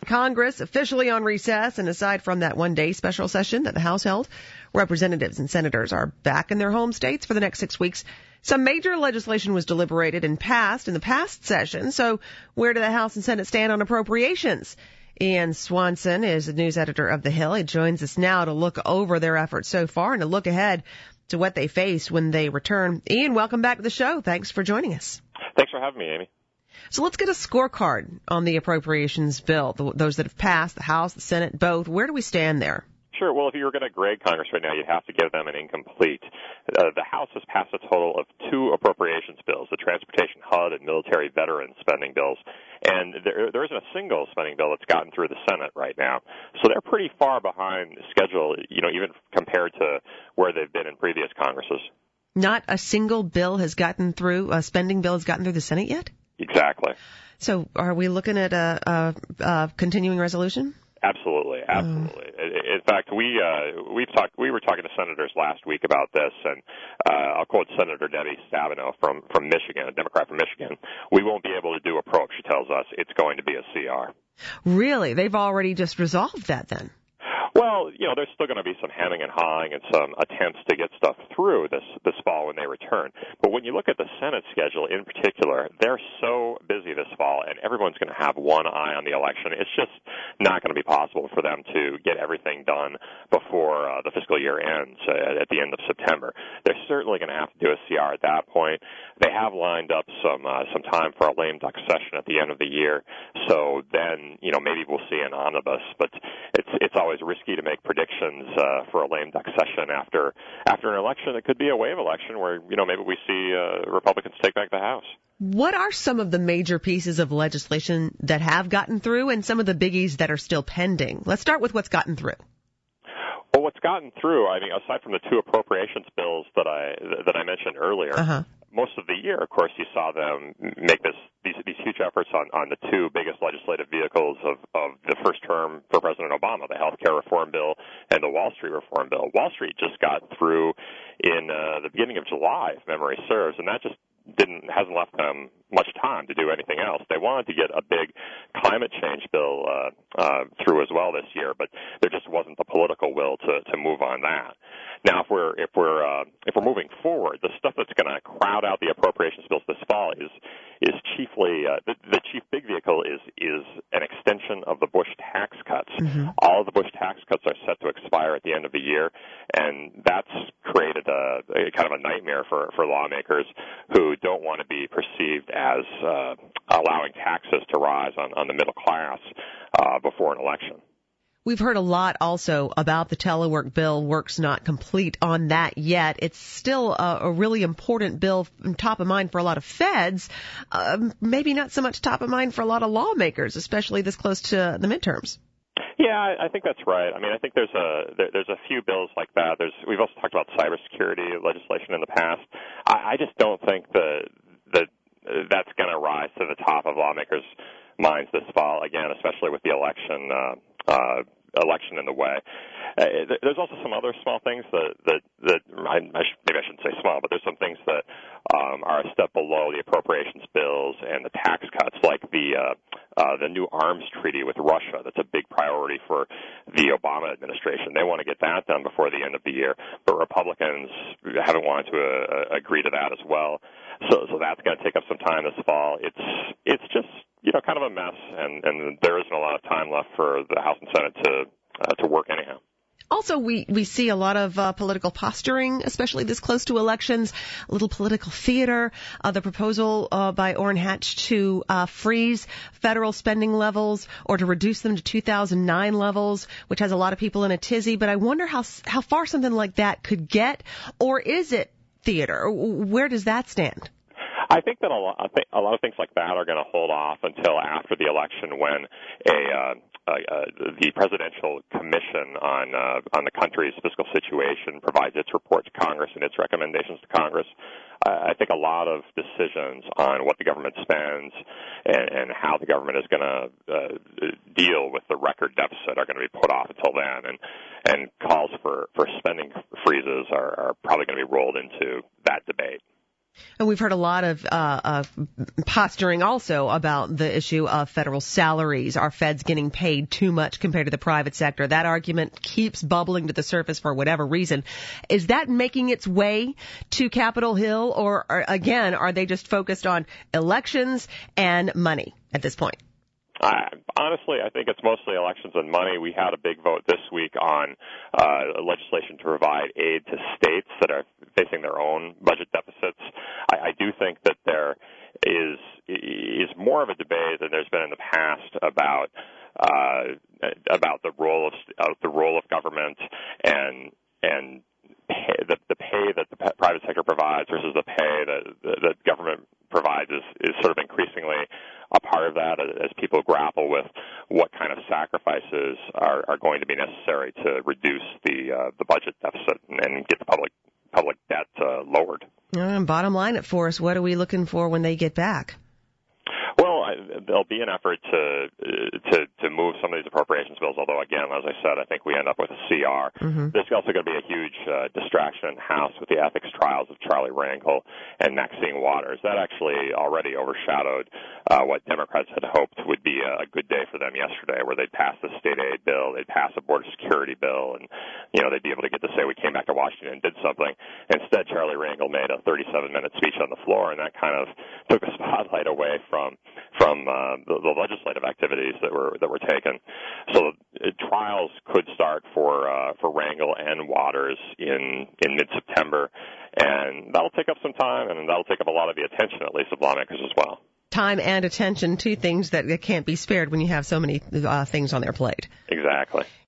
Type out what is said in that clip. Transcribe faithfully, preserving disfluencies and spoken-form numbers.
Congress officially on recess, and aside from that one-day special session that the House held, representatives and senators are back in their home states for the next six weeks. Some major legislation was deliberated and passed in the past session. So where do the House and Senate stand on appropriations? Ian Swanson is the news editor of The Hill. He joins us now to look over their efforts so far and to look ahead to what they face when they return. Ian, welcome back to the show. Thanks for joining us. Thanks for having me, Amy. So let's get a scorecard on the appropriations bill, the, those that have passed, the House, the Senate, both. Where do we stand there? Sure. Well, if you were going to grade Congress right now, you'd have to give them an incomplete. Uh, the House has passed a total of two appropriations bills, the Transportation H U D and Military Veterans spending bills. And there, there isn't a single spending bill that's gotten through the Senate right now. So they're pretty far behind schedule, you know, even compared to where they've been in previous Congresses. Not a single bill has gotten through, a spending bill has gotten through the Senate yet? Exactly. So are we looking at a, a, a continuing resolution? Absolutely, absolutely. Uh, In fact, we uh, we've talked. We were talking to senators last week about this, and uh, I'll quote Senator Debbie Stabenow from from Michigan, a Democrat from Michigan. We won't be able to do a probe. She tells us it's going to be a C R. Really? They've already just resolved that then? Well, you know, there's still going to be some hemming and hawing and some attempts to get stuff through this this fall when they return. But when you look at the Senate schedule in particular, they're so busy this fall, and everyone's going to have one eye on the election. It's just not going to be possible for them to get everything done before uh, the fiscal year ends uh, at the end of September. They're certainly going to have to do a C R at that point. They have lined up some uh, some time for a lame duck session at the end of the year. So then, you know, maybe we'll see an omnibus, but it's it's always risky to make predictions uh, for a lame duck session after after an election. It could be a wave election where, you know, maybe we see uh, Republicans take back the House. What are some of the major pieces of legislation that have gotten through and some of the biggies that are still pending? Let's start with what's gotten through. Well, what's gotten through, I mean, aside from the two appropriations bills that I that I mentioned earlier, uh-huh. most of the year, of course, you saw them make this these, these huge efforts on, on the two biggest legislative vehicles of, of the first term for President Obama, the health care reform bill and the Wall Street reform bill. Wall Street just got through in uh, the beginning of July, if memory serves, and that just didn't hasn't left them much time to do anything else. They wanted to get a big climate change bill uh, uh, through as well this year, but there just wasn't the political will to, to move on that. Now, if we're if we're uh, if we're moving forward, the stuff that's going to crowd out the appropriations bills this fall is is chiefly uh, the, the chief big vehicle is is an extension of the Bush tax cuts. Mm-hmm. All of the Bush tax cuts are set to expire at the end of the year, and that's created a, a kind of a nightmare for for lawmakers who don't want to be perceived as uh, allowing taxes to rise on, on the middle class uh, before an election. We've heard a lot also about the telework bill. Work's not complete on that yet. It's still a, a really important bill, top of mind for a lot of feds, uh, maybe not so much top of mind for a lot of lawmakers, especially this close to the midterms. Yeah, I think that's right. I mean, I think there's a there, there's a few bills like that. There's we've also talked about cybersecurity legislation in the past. I, I just don't think that that that's going to rise to the top of lawmakers' minds this fall. Again, especially with the election. Uh, uh, election in the way. Uh, there's also some other small things that, that, that I, I sh- maybe I shouldn't say small, but there's some things that um, are a step below the appropriations bills and the tax cuts, like the uh, uh, the new arms treaty with Russia. That's a big priority for the Obama administration. They want to get that done before the end of the year, but Republicans haven't wanted to uh, agree to that as well. So, so that's going to take up some time this fall. It's it's just you know, kind of a mess, and, and there isn't a lot of time left for the House and Senate to uh, to work anyhow. Also, we, we see a lot of uh, political posturing, especially this close to elections, a little political theater. Uh, the proposal uh, by Orrin Hatch to uh, freeze federal spending levels or to reduce them to two thousand nine levels, which has a lot of people in a tizzy. But I wonder how how far something like that could get, or is it theater? Where does that stand? I think that a lot, I think a lot of things like that are going to hold off until after the election, when a, uh, uh, uh, the presidential commission on uh, on the country's fiscal situation provides its report to Congress and its recommendations to Congress. Uh, I think a lot of decisions on what the government spends and, and how the government is going to uh, deal with the record deficit are going to be put off until then, and and calls for, for spending freezes are, are probably going to be rolled into that debate. And we've heard a lot of uh, uh, posturing also about the issue of federal salaries. Are feds getting paid too much compared to the private sector? That argument keeps bubbling to the surface for whatever reason. Is that making its way to Capitol Hill, or, or again, are they just focused on elections and money at this point? I, honestly, I think it's mostly elections and money. We had a big vote this week on uh, legislation to provide aid to states that are facing their own budget deficits. I, I do think that there is is more of a debate than there's been in the past about uh, about the role of uh, the role of government and and pay, the, the pay that the private sector provides versus the pay that that government provides is, is sort of increasingly a part of that as people grapple with what kind of sacrifices are, are going to be necessary to reduce the uh, the budget deficit and, and get the public public debt uh, lowered. Uh, bottom line it for us, what are we looking for when they get back? Well, I, there'll be an effort to uh, to to move some of these appropriations bills. Although, again, as I said, I think we end up with a C R. Mm-hmm. There's also going to be a huge uh, distraction in the House with the ethics trials of Charlie Rangel and Maxine Waters. That actually already overshadowed uh, what Democrats had hoped would be a good day for them yesterday, where they'd pass the state aid bill, they'd pass a border security bill, and you know they'd be able to get to say we came back to Washington and did something. Instead, Charlie Rangel made a thirty-seven minute speech on the floor, and that kind of took the spotlight away from. from uh, the, the legislative activities that were that were taken. So uh, trials could start for uh, for Rangel and Waters in in mid-September, and that'll take up some time, and that'll take up a lot of the attention, at least of lawmakers as well. Time and attention, two things that can't be spared when you have so many uh, things on their plate. Exactly.